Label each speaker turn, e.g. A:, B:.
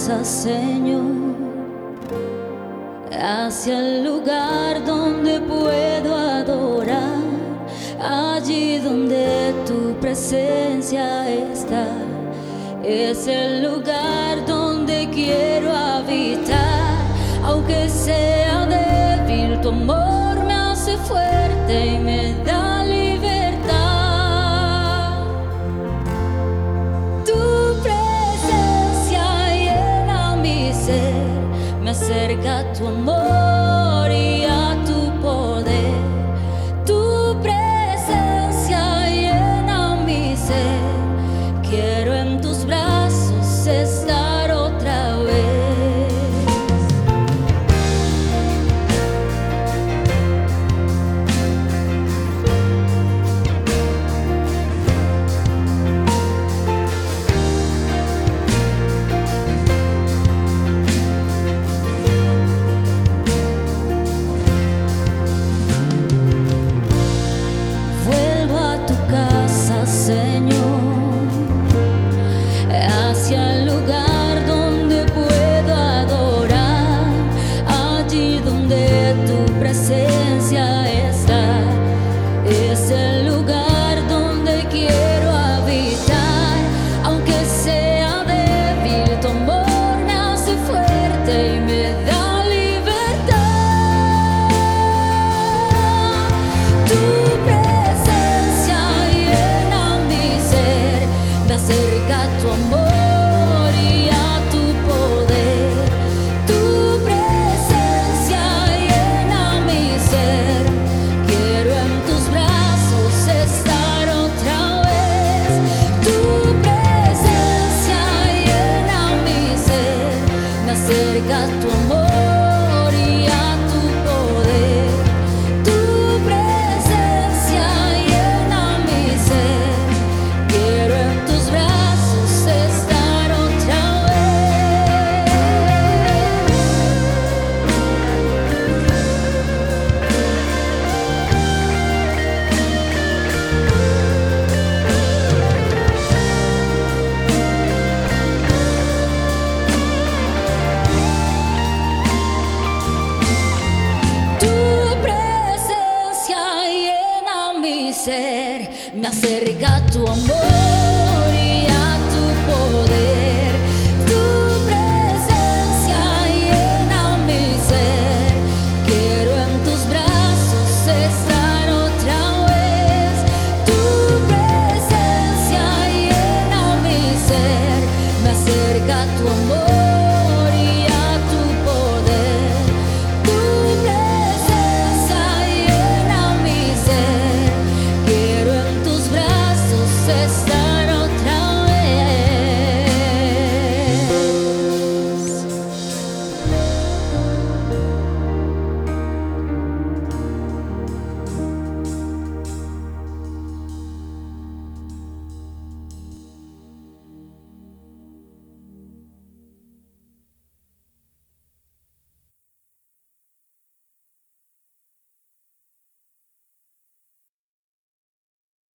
A: casa, Señor, hacia el lugar donde puedo adorar, allí donde tu presencia está. Es el lugar donde quiero habitar, aunque sea débil, tu amor me hace fuerte y me da libertad. Tu presencia llena mi ser, me acerca a tu amor y a tu poder. Tu presencia llena mi ser, quiero en tus brazos estar otra vez. Vuelvo a tu casa, Señor, hacia el lugar donde puedo adorar, allí donde tu presencia está. Es el lugar donde quiero habitar, aunque sea débil, tu amor me hace fuerte y me da libertad. Tu presencia llena mi ser, me acerca a tu amor y a tu poder. Tu presencia llena mi ser, quiero en tus brazos estar otra vez. Tu presencia llena mi ser, me acerca a tu amor y a tu poder. Tu presencia llena mi ser, quiero en tus brazos estar otra vez. Tu presencia llena mi ser, me acerca a tu amor